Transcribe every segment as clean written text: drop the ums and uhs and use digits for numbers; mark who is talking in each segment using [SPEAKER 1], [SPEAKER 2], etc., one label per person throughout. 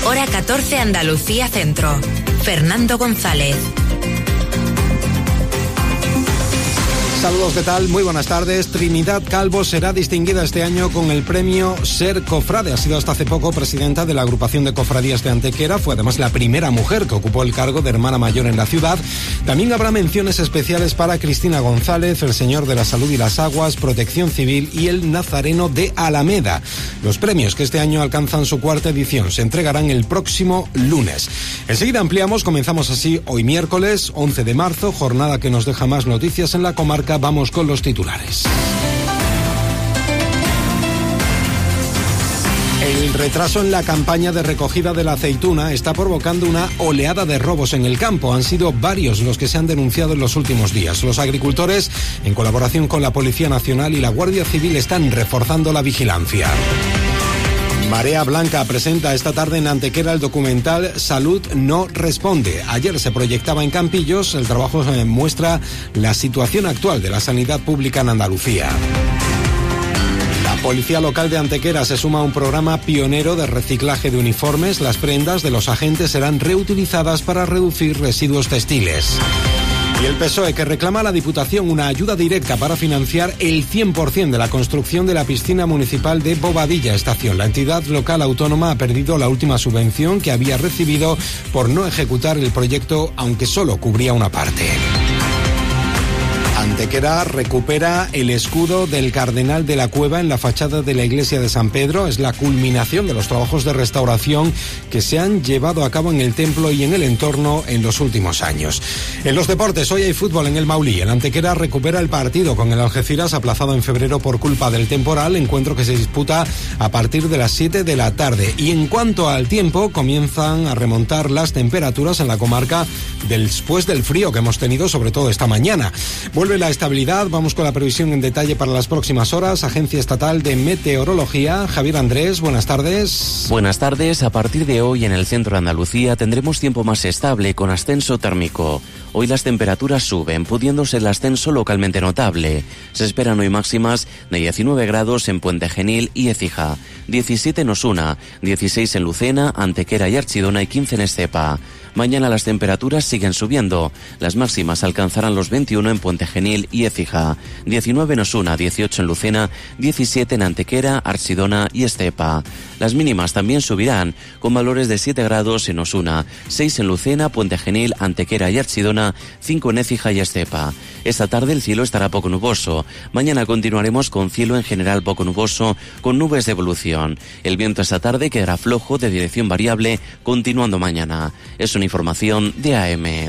[SPEAKER 1] Hora 14 Andalucía Centro. Fernando González.
[SPEAKER 2] Saludos, ¿qué tal? Muy buenas tardes. Trinidad Calvo será distinguida este año con el premio Ser Cofrade. Ha sido hasta hace poco presidenta de la agrupación de cofradías de Antequera. Fue además la primera mujer que ocupó el cargo de hermana mayor en la ciudad. También habrá menciones especiales para Cristina González, el Señor de la Salud y las Aguas, Protección Civil y el Nazareno de Alameda. Los premios que este año alcanzan su cuarta edición se entregarán el próximo lunes. Enseguida ampliamos, comenzamos así hoy miércoles 11 de marzo, jornada que nos deja más noticias en la comarca. Vamos con los titulares. El retraso en la campaña de recogida de la aceituna está provocando una oleada de robos en el campo. Han sido varios los que se han denunciado en los últimos días. Los agricultores, en colaboración con la Policía Nacional y la Guardia Civil, están reforzando la vigilancia. Marea Blanca presenta esta tarde en Antequera el documental Salud no responde. Ayer se proyectaba en Campillos. El trabajo muestra la situación actual de la sanidad pública en Andalucía. La Policía Local de Antequera se suma a un programa pionero de reciclaje de uniformes. Las prendas de los agentes serán reutilizadas para reducir residuos textiles. Y el PSOE, que reclama a la Diputación una ayuda directa para financiar el 100% de la construcción de la piscina municipal de Bobadilla Estación. La entidad local autónoma ha perdido la última subvención que había recibido por no ejecutar el proyecto, aunque solo cubría una parte. Antequera recupera el escudo del Cardenal de la Cueva en la fachada de la iglesia de San Pedro. Es la culminación de los trabajos de restauración que se han llevado a cabo en el templo y en el entorno en los últimos años. En los deportes, hoy hay fútbol en el Maulí. El Antequera recupera el partido con el Algeciras, aplazado en febrero por culpa del temporal, encuentro que se disputa a partir de las 7 de la tarde. Y en cuanto al tiempo, comienzan a remontar las temperaturas en la comarca después del frío que hemos tenido, sobre todo esta mañana. Vuelve la estabilidad. Vamos con la previsión en detalle para las próximas horas. Agencia Estatal de Meteorología. Javier Andrés, buenas tardes.
[SPEAKER 3] Buenas tardes. A partir de hoy en el centro de Andalucía tendremos tiempo más estable con ascenso térmico. Hoy las temperaturas suben, pudiéndose el ascenso localmente notable. Se esperan hoy máximas de 19 grados en Puente Genil y Écija, 17 en Osuna, 16 en Lucena, Antequera y Archidona y 15 en Estepa. Mañana las temperaturas siguen subiendo. Las máximas alcanzarán los 21 en Puente Genil y Écija, 19 en Osuna, 18 en Lucena, 17 en Antequera, Archidona y Estepa. Las mínimas también subirán, con valores de 7 grados en Osuna, 6 en Lucena, Puente Genil, Antequera y Archidona, 5 en Écija y Estepa. Esta tarde el cielo estará poco nuboso. Mañana continuaremos con cielo en general poco nuboso, con nubes de evolución. El viento esta tarde quedará flojo de dirección variable, continuando mañana. Es una información de AEMET.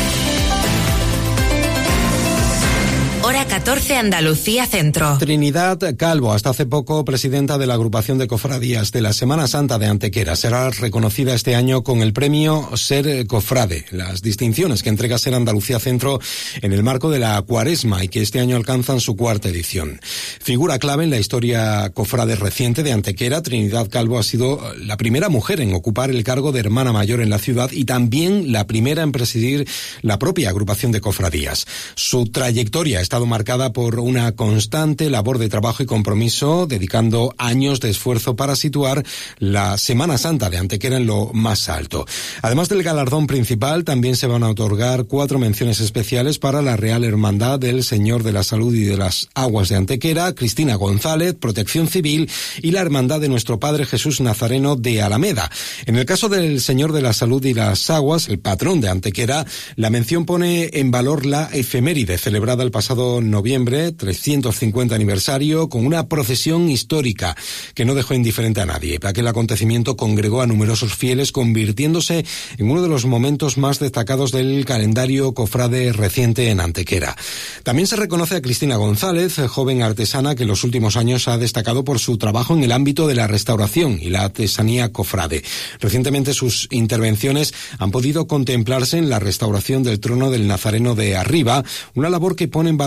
[SPEAKER 1] Hora 14 Andalucía Centro.
[SPEAKER 2] Trinidad Calvo, hasta hace poco presidenta de la agrupación de cofradías de la Semana Santa de Antequera, será reconocida este año con el premio Ser Cofrade, las distinciones que entrega Ser Andalucía Centro en el marco de la Cuaresma y que este año alcanzan su cuarta edición. Figura clave en la historia cofrade reciente de Antequera, Trinidad Calvo ha sido la primera mujer en ocupar el cargo de hermana mayor en la ciudad y también la primera en presidir la propia agrupación de cofradías. Su trayectoria está marcada por una constante labor de trabajo y compromiso, dedicando años de esfuerzo para situar la Semana Santa de Antequera en lo más alto. Además del galardón principal, también se van a otorgar 4 menciones especiales para la Real Hermandad del Señor de la Salud y de las Aguas de Antequera, Cristina González, Protección Civil y la Hermandad de Nuestro Padre Jesús Nazareno de Alameda. En el caso del Señor de la Salud y las Aguas, el patrón de Antequera, la mención pone en valor la efeméride celebrada el pasado noviembre, 350 aniversario, con una procesión histórica que no dejó indiferente a nadie. Aquel acontecimiento congregó a numerosos fieles, convirtiéndose en uno de los momentos más destacados del calendario cofrade reciente en Antequera. También se reconoce a Cristina González, joven artesana que en los últimos años ha destacado por su trabajo en el ámbito de la restauración y la artesanía cofrade. Recientemente sus intervenciones han podido contemplarse en la restauración del trono del Nazareno de Arriba, una labor que pone en valor la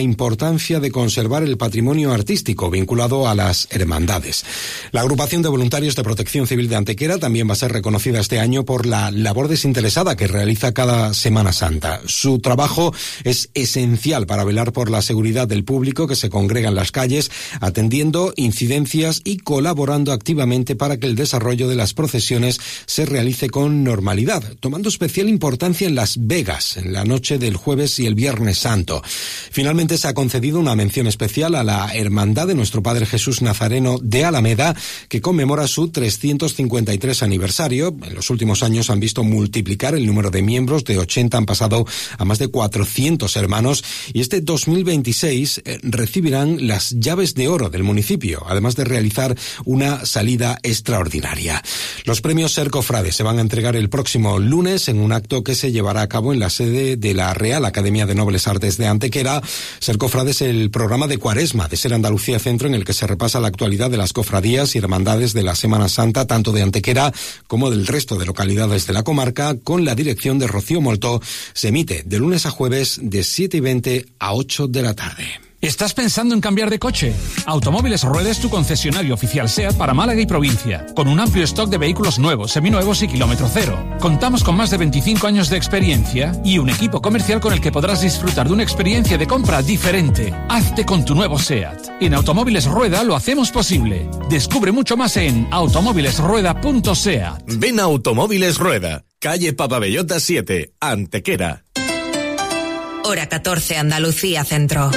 [SPEAKER 2] importancia de conservar el patrimonio artístico vinculado a las hermandades. La agrupación de voluntarios de Protección Civil de Antequera también va a ser reconocida este año por la labor desinteresada que realiza cada Semana Santa. Su trabajo es esencial para velar por la seguridad del público que se congrega en las calles, atendiendo incidencias y colaborando activamente para que el desarrollo de las procesiones se realice con normalidad, tomando especial importancia en Las Vegas, en la noche del jueves y el Viernes Santo. Finalmente se ha concedido una mención especial a la Hermandad de Nuestro Padre Jesús Nazareno de Alameda, que conmemora su 353 aniversario. En los últimos años han visto multiplicar el número de miembros, de 80 han pasado a más de 400 hermanos, y este 2026 recibirán las llaves de oro del municipio, además de realizar una salida extraordinaria. Los premios Ser Cofrade se van a entregar el próximo lunes en un acto que se llevará a cabo en la sede de la Real Academia de Nobles Artes de Antequera. Ser Cofrade es el programa de Cuaresma de Ser Andalucía Centro, en el que se repasa la actualidad de las cofradías y hermandades de la Semana Santa, tanto de Antequera como del resto de localidades de la comarca, con la dirección de Rocío Moltó. Se emite de lunes a jueves de 7:20 a 8 de la tarde.
[SPEAKER 4] ¿Estás pensando en cambiar de coche? Automóviles Rueda es tu concesionario oficial SEAT para Málaga y provincia, con un amplio stock de vehículos nuevos, seminuevos y kilómetro cero. Contamos con más de 25 años de experiencia y un equipo comercial con el que podrás disfrutar de una experiencia de compra diferente. Hazte con tu nuevo SEAT. En Automóviles Rueda lo hacemos posible. Descubre mucho más en automóvilesrueda.seat.
[SPEAKER 5] Ven a Automóviles Rueda, calle Papabellota 7, Antequera.
[SPEAKER 1] Hora 14, Andalucía Centro.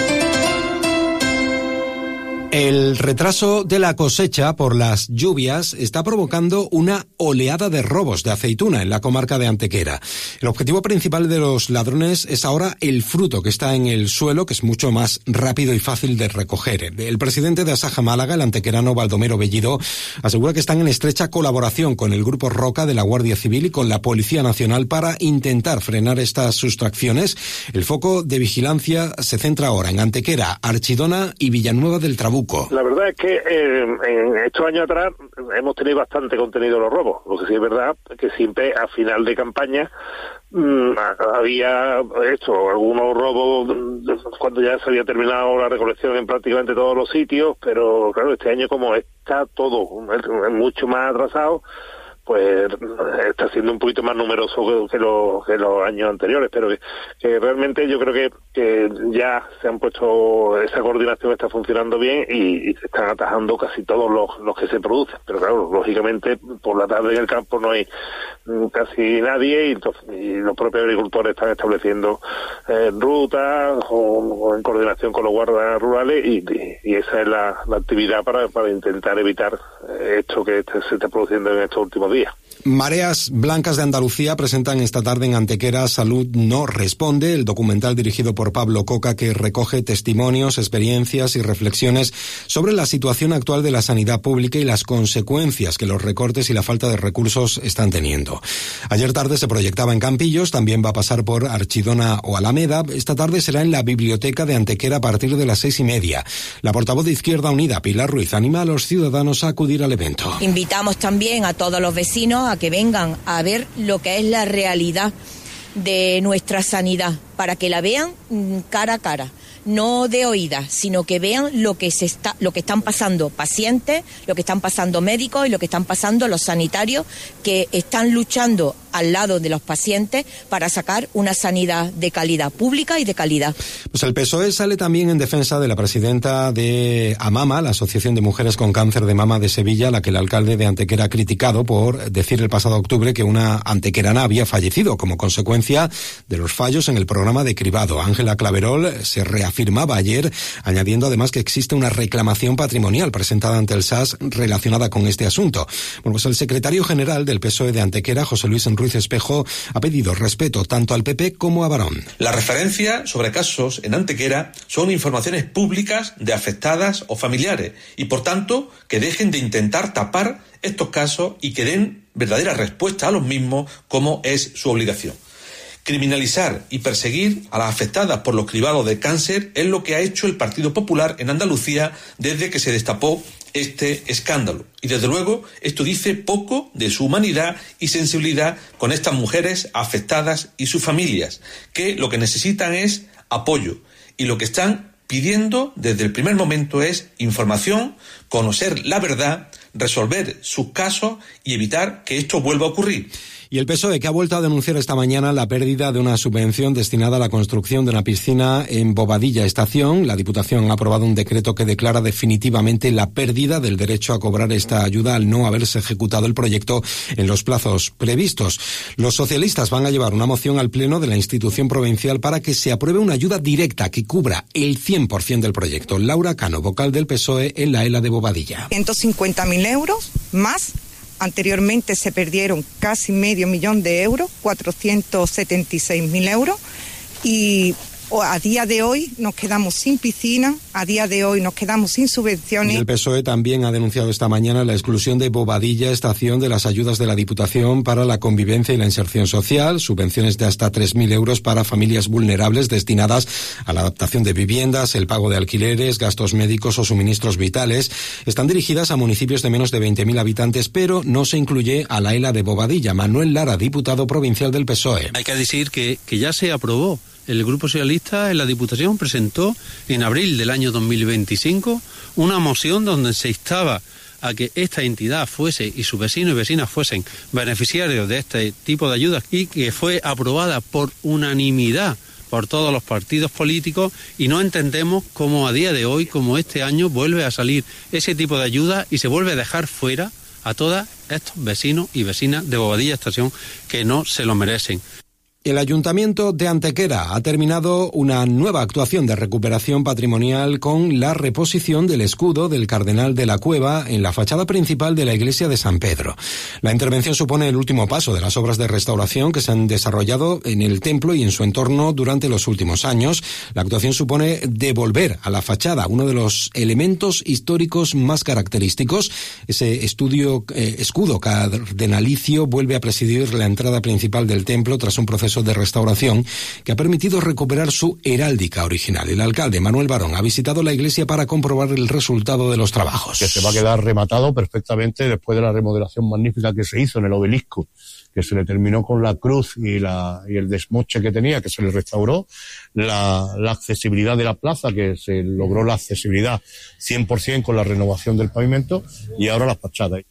[SPEAKER 2] El retraso de la cosecha por las lluvias está provocando una oleada de robos de aceituna en la comarca de Antequera. El objetivo principal de los ladrones es ahora el fruto que está en el suelo, que es mucho más rápido y fácil de recoger. El presidente de Asaja Málaga, el antequerano Baldomero Bellido, asegura que están en estrecha colaboración con el Grupo Roca de la Guardia Civil y con la Policía Nacional para intentar frenar estas sustracciones. El foco de vigilancia se centra ahora en Antequera, Archidona y Villanueva del Trabuco.
[SPEAKER 6] La verdad es que en estos años atrás hemos tenido bastante contenido de los robos. Lo que sí es verdad que siempre a final de campaña había hecho algunos robos cuando ya se había terminado la recolección en prácticamente todos los sitios, pero claro, este año como está todo mucho más atrasado, pues está siendo un poquito más numeroso que los años anteriores, pero que realmente yo creo que ya se han puesto, esa coordinación está funcionando bien y se están atajando casi todos los que se producen, pero claro, lógicamente por la tarde en el campo no hay casi nadie y los propios agricultores están estableciendo rutas o en coordinación con los guardas rurales y esa es la actividad para intentar evitar esto que se está produciendo en estos últimos días.
[SPEAKER 2] Mareas Blancas de Andalucía presentan esta tarde en Antequera Salud no responde, el documental dirigido por Pablo Coca que recoge testimonios, experiencias y reflexiones sobre la situación actual de la sanidad pública y las consecuencias que los recortes y la falta de recursos están teniendo. Ayer tarde se proyectaba en Campillos, también va a pasar por Archidona o Alameda. Esta tarde será en la Biblioteca de Antequera a partir de las 6:30. La portavoz de Izquierda Unida, Pilar Ruiz, anima a los ciudadanos a acudir al evento.
[SPEAKER 7] Invitamos también a todos los vecinos a que vengan a ver lo que es la realidad de nuestra sanidad, para que la vean cara a cara, no de oídas, sino que vean lo que están pasando pacientes, lo que están pasando médicos y lo que están pasando los sanitarios que están luchando al lado de los pacientes para sacar una sanidad de calidad, pública y de calidad.
[SPEAKER 2] Pues el PSOE sale también en defensa de la presidenta de AMAMA, la Asociación de Mujeres con Cáncer de Mama de Sevilla, a la que el alcalde de Antequera ha criticado por decir el pasado octubre que una antequerana había fallecido como consecuencia de los fallos en el programa de cribado. Ángela Claverol se reafirmaba ayer, añadiendo además que existe una reclamación patrimonial presentada ante el SAS relacionada con este asunto. Bueno, pues el secretario general del PSOE de Antequera, José Luis Ruiz Espejo, ha pedido respeto tanto al PP como a Barón.
[SPEAKER 8] Las referencias sobre casos en Antequera son informaciones públicas de afectadas o familiares y, por tanto, que dejen de intentar tapar estos casos y que den verdadera respuesta a los mismos, como es su obligación. Criminalizar y perseguir a las afectadas por los cribados de cáncer es lo que ha hecho el Partido Popular en Andalucía desde que se destapó este escándalo. Y desde luego esto dice poco de su humanidad y sensibilidad con estas mujeres afectadas y sus familias, que lo que necesitan es apoyo y lo que están pidiendo desde el primer momento es información, conocer la verdad, resolver sus casos y evitar que esto vuelva a ocurrir.
[SPEAKER 2] Y el PSOE, que ha vuelto a denunciar esta mañana la pérdida de una subvención destinada a la construcción de una piscina en Bobadilla Estación. La Diputación ha aprobado un decreto que declara definitivamente la pérdida del derecho a cobrar esta ayuda al no haberse ejecutado el proyecto en los plazos previstos. Los socialistas van a llevar una moción al Pleno de la institución provincial para que se apruebe una ayuda directa que cubra el 100% del proyecto. Laura Cano, vocal del PSOE en la ELA de Bobadilla.
[SPEAKER 9] 150.000 euros más. Anteriormente se perdieron casi $500.000 de euros, 476.000 euros, y a día de hoy nos quedamos sin piscina, a día de hoy nos quedamos sin subvenciones.
[SPEAKER 2] Y el PSOE también ha denunciado esta mañana la exclusión de Bobadilla Estación de las ayudas de la Diputación para la convivencia y la inserción social, subvenciones de hasta 3.000 euros para familias vulnerables destinadas a la adaptación de viviendas, el pago de alquileres, gastos médicos o suministros vitales. Están dirigidas a municipios de menos de 20.000 habitantes, pero no se incluye a la ELA de Bobadilla. Manuel Lara, diputado provincial del PSOE.
[SPEAKER 10] Hay que decir que ya se aprobó. El Grupo Socialista en la Diputación presentó en abril del año 2025 una moción donde se instaba a que esta entidad fuese y sus vecinos y vecinas fuesen beneficiarios de este tipo de ayudas y que fue aprobada por unanimidad por todos los partidos políticos, y no entendemos cómo a día de hoy, como este año, vuelve a salir ese tipo de ayuda y se vuelve a dejar fuera a todos estos vecinos y vecinas de Bobadilla Estación que no se lo merecen.
[SPEAKER 2] El Ayuntamiento de Antequera ha terminado una nueva actuación de recuperación patrimonial con la reposición del escudo del Cardenal de la Cueva en la fachada principal de la iglesia de San Pedro. La intervención supone el último paso de las obras de restauración que se han desarrollado en el templo y en su entorno durante los últimos años. La actuación supone devolver a la fachada uno de los elementos históricos más característicos. Ese escudo cardenalicio vuelve a presidir la entrada principal del templo tras un proceso de restauración que ha permitido recuperar su heráldica original. El alcalde Manuel Barón ha visitado la iglesia para comprobar el resultado de los trabajos.
[SPEAKER 11] Que se va a quedar rematado perfectamente después de la remodelación magnífica que se hizo en el obelisco, que se le terminó con la cruz y el desmoche que tenía, que se le restauró, la accesibilidad de la plaza, que se logró la accesibilidad 100% con la renovación del pavimento, y ahora las fachadas.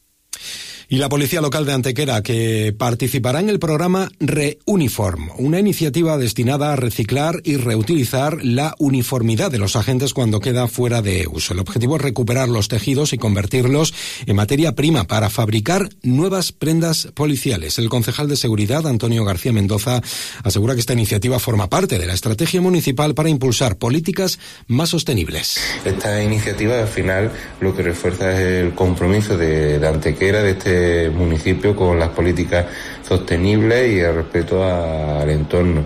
[SPEAKER 2] Y la Policía Local de Antequera, que participará en el programa Reuniform, una iniciativa destinada a reciclar y reutilizar la uniformidad de los agentes cuando queda fuera de uso. El objetivo es recuperar los tejidos y convertirlos en materia prima para fabricar nuevas prendas policiales. El concejal de Seguridad, Antonio García Mendoza, asegura que esta iniciativa forma parte de la estrategia municipal para impulsar políticas más sostenibles.
[SPEAKER 12] Esta iniciativa, al final, lo que refuerza es el compromiso de Antequera, de este municipio, con las políticas sostenibles y el respeto al entorno.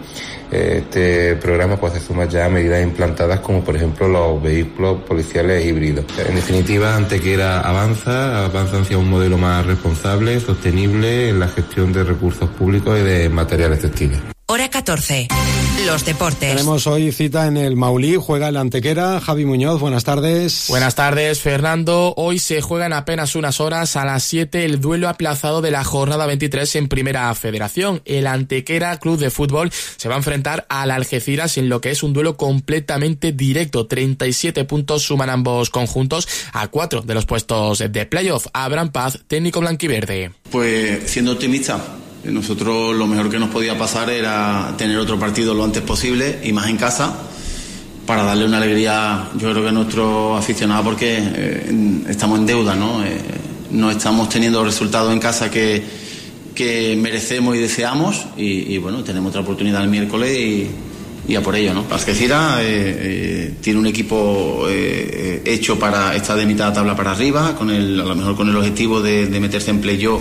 [SPEAKER 12] Este programa pues se suma ya a medidas implantadas como por ejemplo los vehículos policiales híbridos. En definitiva, Antequera avanza hacia un modelo más responsable, sostenible en la gestión de recursos públicos y de materiales textiles.
[SPEAKER 1] Hora 14. Los deportes.
[SPEAKER 2] Tenemos hoy cita en el Maulí, juega el Antequera. Javi Muñoz, buenas tardes.
[SPEAKER 13] Buenas tardes, Fernando. Hoy se juega en apenas unas horas, a las 7, el duelo aplazado de la jornada 23 en Primera Federación. El Antequera Club de Fútbol se va a enfrentar al Algeciras en lo que es un duelo completamente directo. 37 puntos suman ambos conjuntos a 4 de los puestos de playoff. Abraham Paz, técnico blanquiverde.
[SPEAKER 14] Pues siendo optimista, nosotros lo mejor que nos podía pasar era tener otro partido lo antes posible y más en casa, para darle una alegría, yo creo que a nuestros aficionados, porque estamos en deuda, ¿no? No estamos teniendo los resultados en casa que merecemos y deseamos, y bueno, tenemos otra oportunidad el miércoles y a por ello, ¿no? Algeciras tiene un equipo hecho para estar de mitad de tabla para arriba, a lo mejor con el objetivo de meterse en playoff.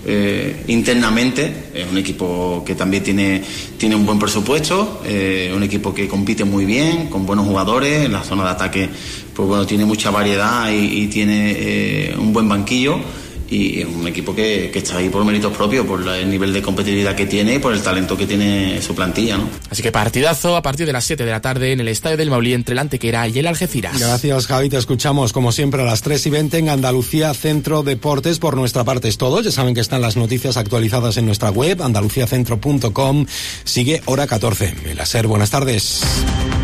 [SPEAKER 14] Internamente es un equipo que también tiene un buen presupuesto, un equipo que compite muy bien, con buenos jugadores. En la zona de ataque, pues bueno, tiene mucha variedad y tiene un buen banquillo, y es un equipo que está ahí por méritos propios, por el nivel de competitividad que tiene y por el talento que tiene su plantilla, ¿no?
[SPEAKER 13] Así que partidazo a partir de las 7 de la tarde en el Estadio del Maulí entre el Antequera y el Algeciras.
[SPEAKER 2] Gracias, Javi. Te escuchamos como siempre a las 3:20 en Andalucía Centro Deportes. Por nuestra parte es todo. Ya saben que están las noticias actualizadas en nuestra web, andaluciacentro.com. Sigue Hora 14. Melaser, buenas tardes.